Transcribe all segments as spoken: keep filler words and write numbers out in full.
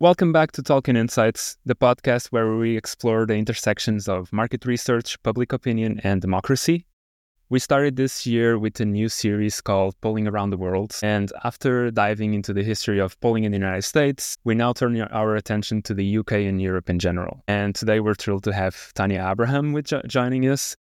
Welcome back to Talking Insights, the podcast where we explore the intersections of market research, public opinion, and democracy. We started this year with a new series called Polling Around the World, and after diving into the history of polling in the United States, we now turn our attention to the U K and Europe in general. And today we're thrilled to have Tanya Abraham with jo- joining us.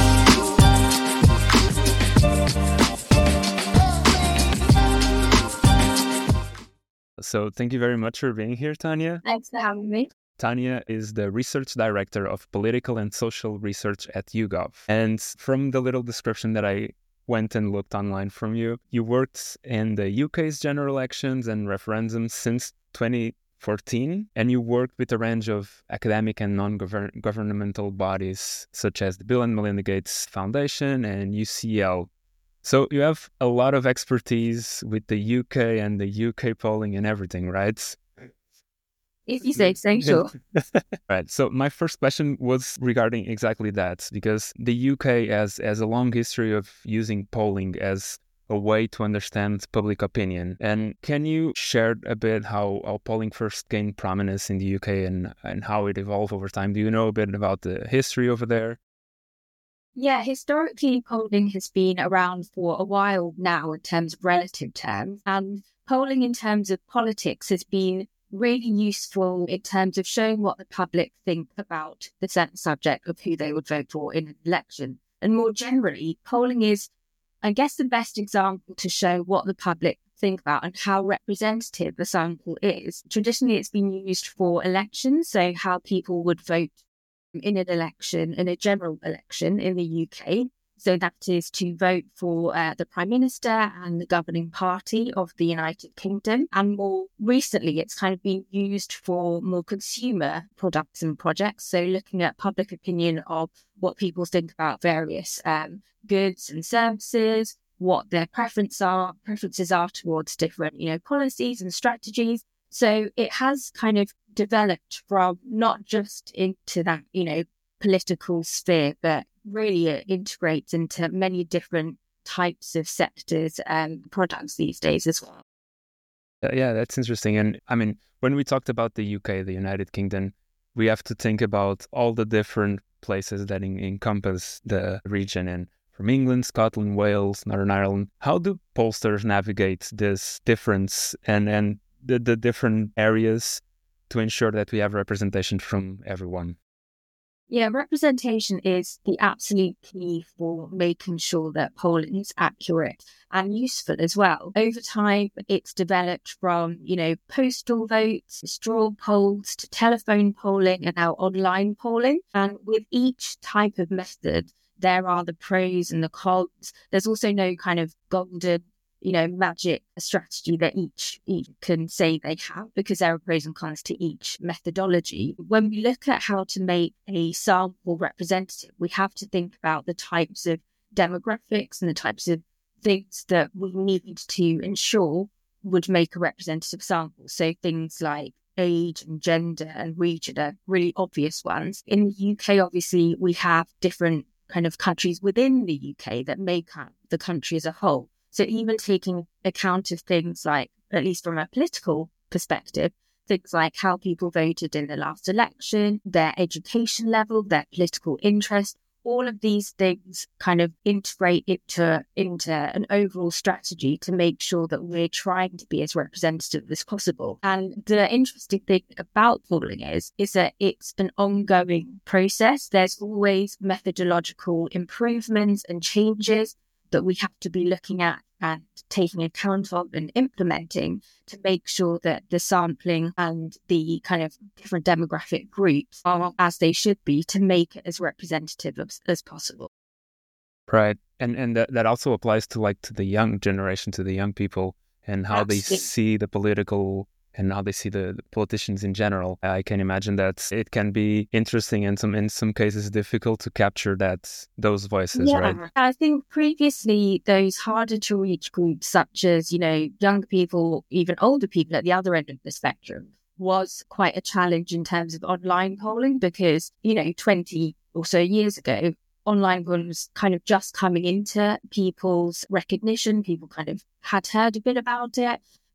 So thank you very much for being here, Tanya. Thanks for having me. Tanya is the Research Director of Political and Social Research at YouGov. And from the little description that I went and looked online from you, you worked in the U K's general elections and referendums since twenty fourteen, and you worked with a range of academic and non-governmental bodies, such as the Bill and Melinda Gates Foundation and U C L. So you have a lot of expertise with the U K and the U K polling and everything, right? If you say so, sure. Right. So my first question was regarding exactly that, because the U K has, has a long history of using polling as a way to understand public opinion. And can you share a bit how, how polling first gained prominence in the U K and, and how it evolved over time? Do you know a bit about the history over there? Yeah, historically, polling has been around for a while now in terms of relative terms. And polling in terms of politics has been really useful in terms of showing what the public think about the certain subject of who they would vote for in an election. And more generally, polling is, I guess, the best example to show what the public think about and how representative the sample is. Traditionally, it's been used for elections, so how people would vote in an election, in a general election in the U K. So that is to vote for uh, the Prime Minister and the governing party of the United Kingdom. And more recently, it's kind of been used for more consumer products and projects. So looking at public opinion of what people think about various um, goods and services, what their preference are, preferences are towards different, you know, policies and strategies. So it has kind of developed from not just into that, you know, political sphere, but really it integrates into many different types of sectors and products these days as well. Uh, yeah, that's interesting. And I mean, when we talked about the U K, the United Kingdom, we have to think about all the different places that in, encompass the region. And from England, Scotland, Wales, Northern Ireland, how do pollsters navigate this difference and, and the, the different areas to ensure that we have representation from everyone? Yeah, representation is the absolute key for making sure that polling is accurate and useful as well. Over time, it's developed from, you know, postal votes, straw polls, to telephone polling and now online polling. And with each type of method, there are the pros and the cons. There's also no kind of golden, you know, magic strategy that each, each can say they have, because there are pros and cons to each methodology. When we look at how to make a sample representative, we have to think about the types of demographics and the types of things that we need to ensure would make a representative sample. So things like age and gender and region are really obvious ones. In the U K, obviously, we have different kind of countries within the U K that make up the country as a whole. So even taking account of things like, at least from a political perspective, things like how people voted in the last election, their education level, their political interest, all of these things kind of integrate into, into an overall strategy to make sure that we're trying to be as representative as possible. And the interesting thing about polling is, is that it's an ongoing process. There's always methodological improvements and changes that we have to be looking at and taking account of and implementing to make sure that the sampling and the kind of different demographic groups are as they should be to make it as representative as, as possible. Right. And and that, that also applies to like to the young generation, to the young people, and how Absolutely. they see the political and how they see the, the politicians in general. I can imagine that it can be interesting and some in some cases difficult to capture that those voices, yeah, right? I think previously those harder to reach groups such as, you know, young people, even older people at the other end of the spectrum was quite a challenge in terms of online polling because, you know, twenty or so years ago, online polling was kind of just coming into people's recognition. People kind of had heard a bit about it.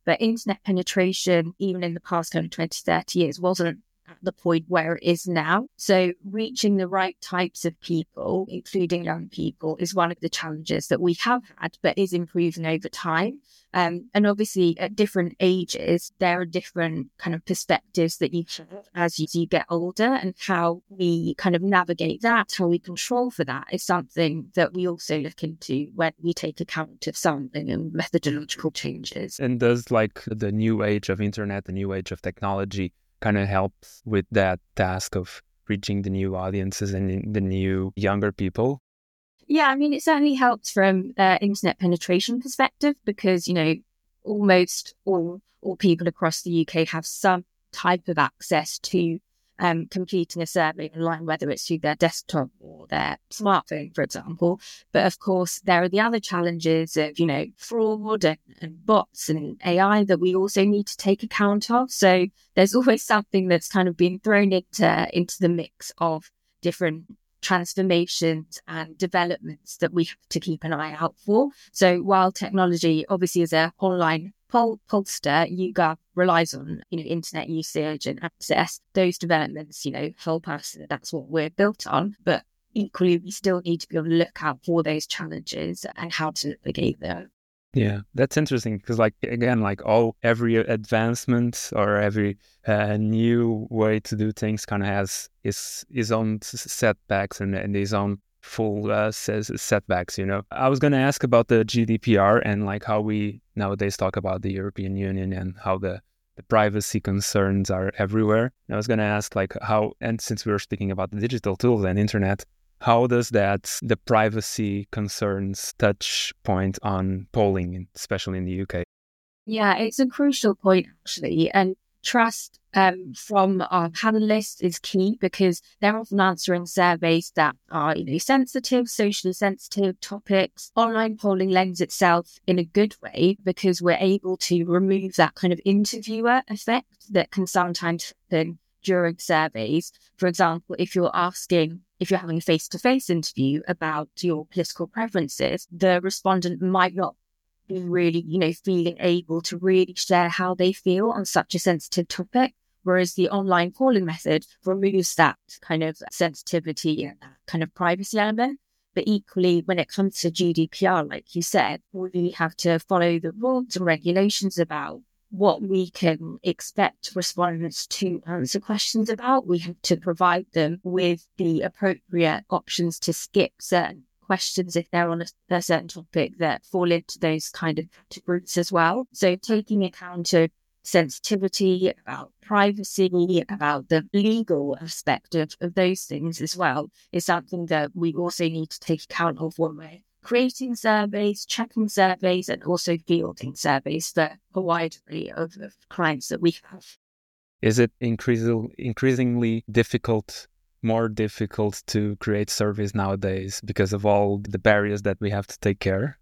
But internet penetration, even in the past kind of twenty, thirty years, wasn't at the point where it is now. So reaching the right types of people, including young people, is one of the challenges that we have had, but is improving over time. Um, and obviously at different ages, there are different kind of perspectives that you have as you, you get older, and how we kind of navigate that, how we control for that is something that we also look into when we take account of sampling and methodological changes. And does like the new age of internet, the new age of technology kind of helps with that task of reaching the new audiences and the new younger people? Yeah, I mean, it certainly helps from uh, internet penetration perspective, because, you know, almost all, all people across the U K have some type of access to um, completing a survey online, whether it's through their desktop or their smartphone, for example. But of course, there are the other challenges of, you know, fraud and, and bots and A I that we also need to take account of. So there's always something that's kind of been thrown into, into the mix of different transformations and developments that we have to keep an eye out for. So while technology obviously is an online pol- pollster, YouGov relies on, you know, internet usage and access. Those developments, you know, help us. That's what we're built on. But equally, we still need to be on the lookout for those challenges and how to navigate them. Yeah, that's interesting because, like, again, like all every advancement or every uh, new way to do things kind of has its his own setbacks and, and his own full uh, setbacks. You know, I was going to ask about the G D P R and like how we nowadays talk about the European Union and how the the privacy concerns are everywhere. And I was going to ask like how, and since we were speaking about the digital tools and internet, how does that, the privacy concerns touch point on polling, especially in the U K? Yeah, it's a crucial point, actually. And trust um, from our panelists is key, because they're often answering surveys that are, you know, sensitive, socially sensitive topics. Online polling lends itself in a good way because we're able to remove that kind of interviewer effect that can sometimes happen during surveys. For example, if you're asking, if you're having a face-to-face interview about your political preferences, the respondent might not be really, you know, feeling able to really share how they feel on such a sensitive topic. Whereas the online polling method removes that kind of sensitivity and that kind of privacy element. But equally, when it comes to G D P R, like you said, we have to follow the rules and regulations about what we can expect respondents to answer questions about. We have to provide them with the appropriate options to skip certain questions if they're on a, a certain topic that fall into those kind of categories as well. So taking account of sensitivity, about privacy, about the legal aspect of, of those things as well is something that we also need to take account of when we're creating surveys, checking surveys, and also fielding surveys for a wide array of, of clients that we have. Is it increasingly, increasingly difficult, more difficult to create surveys nowadays because of all the barriers that we have to take care?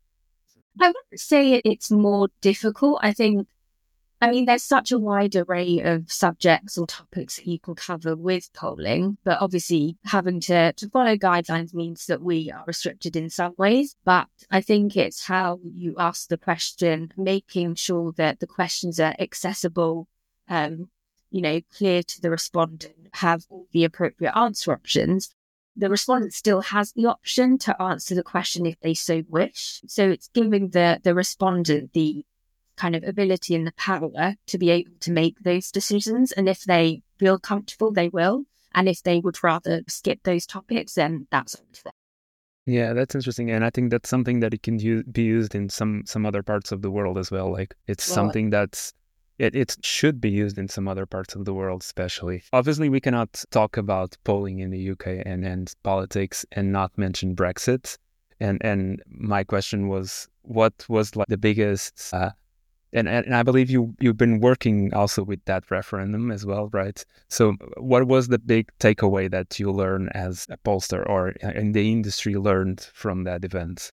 I wouldn't say it's more difficult. I think I mean, there's such a wide array of subjects or topics that you can cover with polling, but obviously having to, to follow guidelines means that we are restricted in some ways. But I think it's how you ask the question, making sure that the questions are accessible, um, you know, clear to the respondent, have all the appropriate answer options. The respondent still has the option to answer the question if they so wish. So it's giving the, the respondent the kind of ability and the power to be able to make those decisions. And if they feel comfortable, they will. And if they would rather skip those topics, then that's up to them. Yeah, that's interesting. And I think that's something that it can u- be used in some, some other parts of the world as well. Like it's well, something that's, it, it should be used in some other parts of the world, especially. Obviously, we cannot talk about polling in the U K and, and politics and not mention Brexit. And, and my question was, what was like the biggest... Uh, And, and I believe you, you've been working also with that referendum as well, right? So what was the big takeaway that you learned as a pollster or in the industry learned from that event?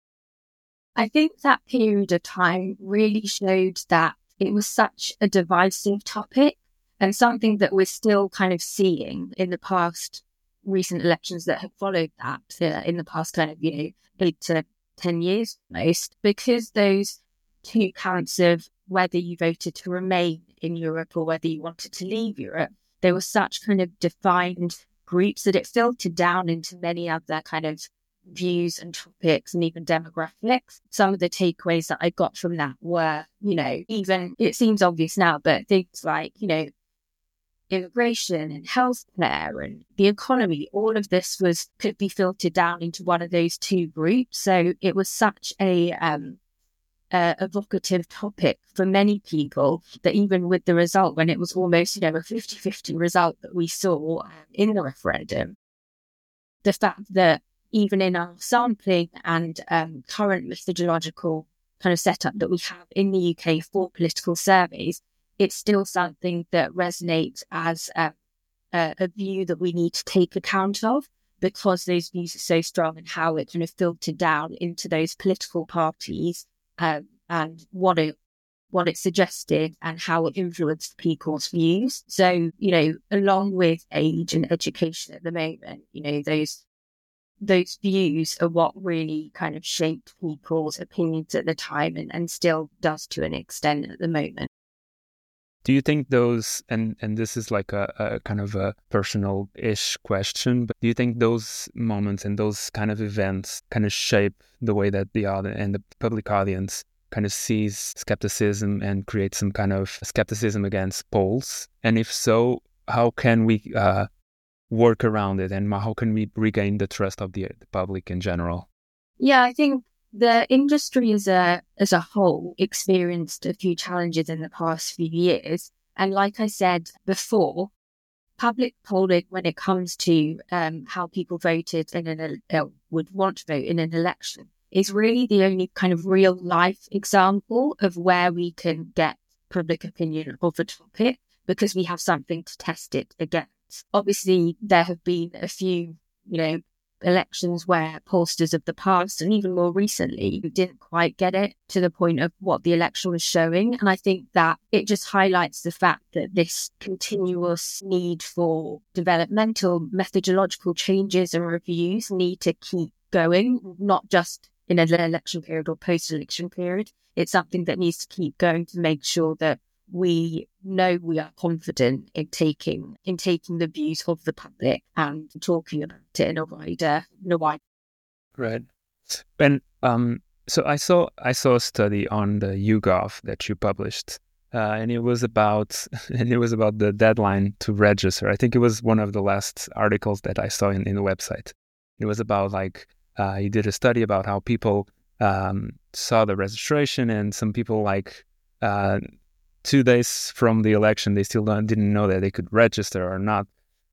I think that period of time really showed that it was such a divisive topic and something that we're still kind of seeing in the past recent elections that have followed that uh, in the past kind of, you know, eight to ten years most, because those two camps of whether you voted to remain in Europe or whether you wanted to leave Europe, there were such kind of defined groups that it filtered down into many other kind of views and topics and even demographics. Some of the takeaways that I got from that were, you know, even, it seems obvious now, but things like, you know, immigration and healthcare and the economy, all of this was could be filtered down into one of those two groups. So it was such a um uh, evocative topic for many people that even with the result, when it was almost, you know, a fifty-fifty result that we saw um, in the referendum, the fact that even in our sampling and um, current methodological kind of setup that we have in the U K for political surveys, it's still something that resonates as a, a, a view that we need to take account of, because those views are so strong and how it kind of filtered down into those political parties um, and what it what it suggested and how it influenced people's views. So, you know, along with age and education at the moment, you know, those those views are what really kind of shaped people's opinions at the time and, and still does to an extent at the moment. Do you think those, and, and this is like a, a kind of a personal-ish question, but do you think those moments and those kind of events kind of shape the way that the audience and the public audience kind of sees skepticism and create some kind of skepticism against polls? And if so, how can we uh, work around it, and how can we regain the trust of the, the public in general? Yeah, I think the industry as a as a whole experienced a few challenges in the past few years. And like I said before, public polling, when it comes to um, how people voted in an uh, would want to vote in an election, is really the only kind of real life example of where we can get public opinion of a topic, because we have something to test it against. Obviously, there have been a few, you know, elections where pollsters of the past and even more recently didn't quite get it to the point of what the election was showing. And I think that it just highlights the fact that this continuous need for developmental methodological changes and reviews need to keep going, not just in an election period or post-election period. It's something that needs to keep going to make sure that we know we are confident in taking in taking the views of the public and talking about it in a wider, in a wider. Right. And um, so I saw I saw a study on the YouGov that you published, uh, and it was about and it was about the deadline to register. I think it was one of the last articles that I saw in, in the website. It was about like uh, you did a study about how people um, saw the registration, and some people like. Uh, Two days from the election, they still don't, didn't know that they could register or not.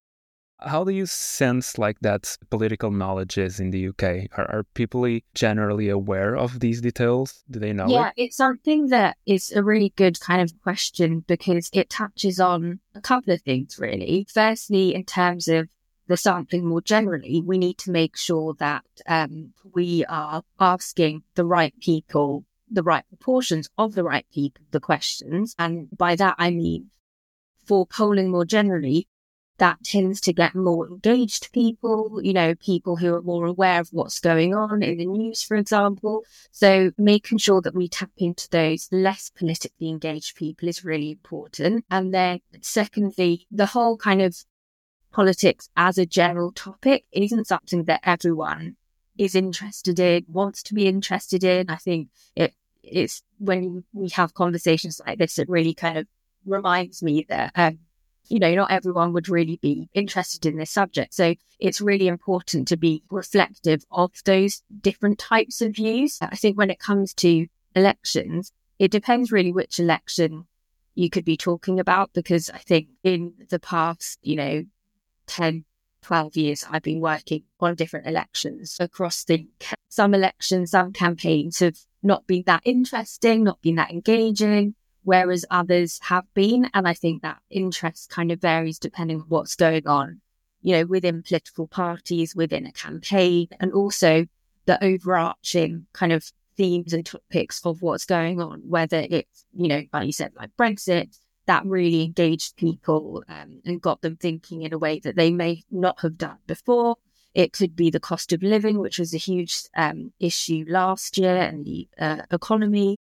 How do you sense like that political knowledge is in the U K? Are, are people generally aware of these details? Do they know Yeah, it? it's something that is a really good kind of question, because it touches on a couple of things, really. Firstly, in terms of the sampling more generally, we need to make sure that um, we are asking the right people the right proportions of the right people, the questions. And by that, I mean, for polling more generally, that tends to get more engaged people, you know, people who are more aware of what's going on in the news, for example. So making sure that we tap into those less politically engaged people is really important. And then secondly, the whole kind of politics as a general topic isn't something that everyone is interested in, wants to be interested in. I think it it's when we have conversations like this, it really kind of reminds me that, um, you know, not everyone would really be interested in this subject. So it's really important to be reflective of those different types of views. I think when it comes to elections, it depends really which election you could be talking about, because I think in the past, you know, ten, twelve years, I've been working on different elections across the, some elections, some campaigns have not been that interesting, not been that engaging, whereas others have been. And I think that interest kind of varies depending on what's going on, you know, within political parties, within a campaign, and also the overarching kind of themes and topics of what's going on, whether it's, you know, like you said, like Brexit, that really engaged people um, and got them thinking in a way that they may not have done before. It could be the cost of living, which was a huge um, issue last year, and the uh, economy.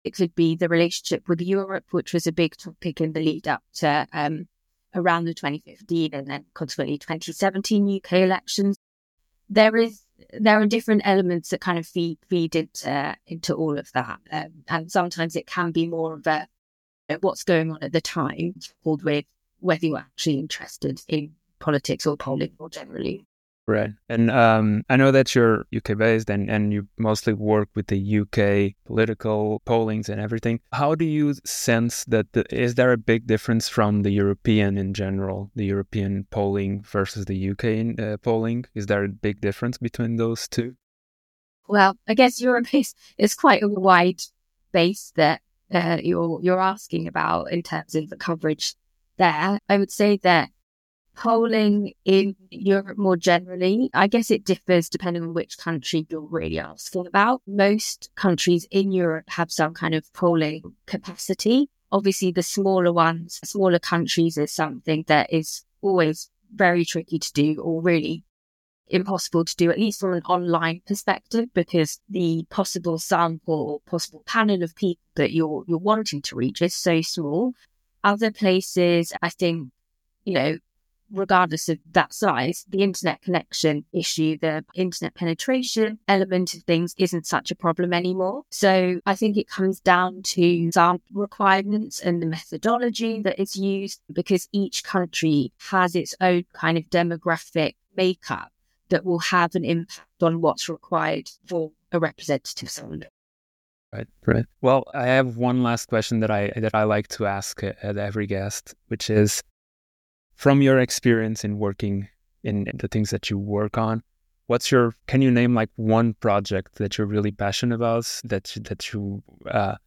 It could be the relationship with Europe, which was a big topic in the lead up to um, around the twenty fifteen and then consequently twenty seventeen U K elections. There is there are different elements that kind of feed feed into into all of that, um, and sometimes it can be more of a what's going on at the time, coupled with whether you're actually interested in politics or polling more generally. Right. And um, I know that you're U K based and, and you mostly work with the U K political pollings and everything. How do you sense that, the, is there a big difference from the European in general, the European polling versus the U K in, uh, polling? Is there a big difference between those two? Well, I guess Europe is, is quite a wide base that uh, you're, you're asking about in terms of the coverage there. I would say that polling in Europe more generally, I guess it differs depending on which country you're really asking about. Most countries in Europe have some kind of polling capacity. Obviously, the smaller ones, smaller countries is something that is always very tricky to do or really impossible to do, at least from an online perspective, because the possible sample or possible panel of people that you're you're wanting to reach is so small. Other places, I think, you know, regardless of that size, the internet connection issue, the internet penetration element of things isn't such a problem anymore. So I think it comes down to sample requirements and the methodology that is used, because each country has its own kind of demographic makeup that will have an impact on what's required for a representative sample. Right, right. Well, I have one last question that I that I like to ask at every guest, which is, from your experience in working in the things that you work on, what's your, can you name like one project that you're really passionate about, that you, that you, uh,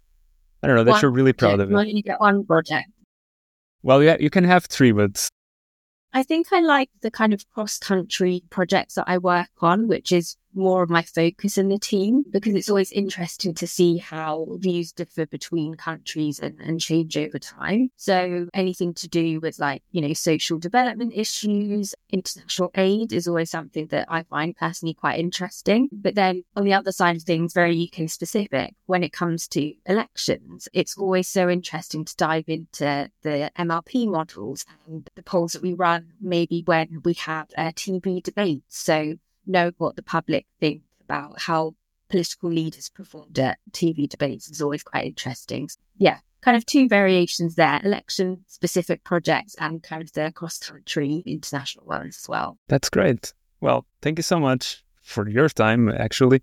I don't know, that one you're really proud project. of it? Why don't you get one project? Well, yeah, you can have three, but I think I like the kind of cross-country projects that I work on, which is more of my focus in the team, because it's always interesting to see how views differ between countries and, and change over time. So anything to do with like, you know, social development issues, international aid is always something that I find personally quite interesting. But then on the other side of things, very U K specific, when it comes to elections, it's always so interesting to dive into the M R P models and the polls that we run, maybe when we have uh, T V debates. So know what the public think about how political leaders performed at T V debates is always quite interesting. Yeah, kind of two variations there, election specific projects and kind of the cross-country international ones as well. That's great. Well, thank you so much for your time, actually.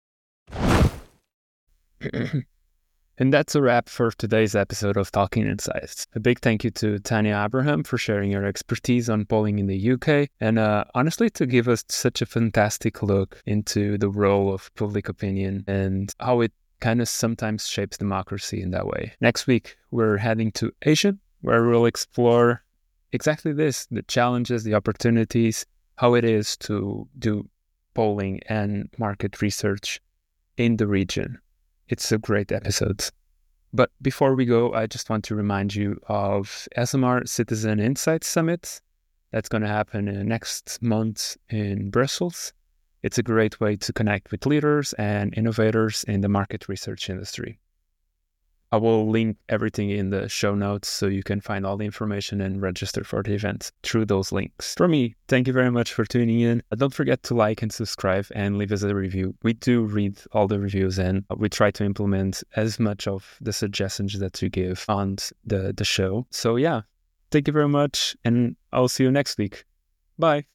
And that's a wrap for today's episode of Talking Insights. A big thank you to Tanya Abraham for sharing your expertise on polling in the U K, and uh, honestly to give us such a fantastic look into the role of public opinion and how it kind of sometimes shapes democracy in that way. Next week, we're heading to Asia, where we'll explore exactly this, the challenges, the opportunities, how it is to do polling and market research in the region. It's a great episode. But before we go, I just want to remind you of S M R Citizen Insights Summit. That's going to happen uh, next month in Brussels. It's a great way to connect with leaders and innovators in the market research industry. I will link everything in the show notes so you can find all the information and register for the event through those links. For me, thank you very much for tuning in. Don't forget to like and subscribe and leave us a review. We do read all the reviews and we try to implement as much of the suggestions that you give on the, the show. So yeah, thank you very much and I'll see you next week. Bye.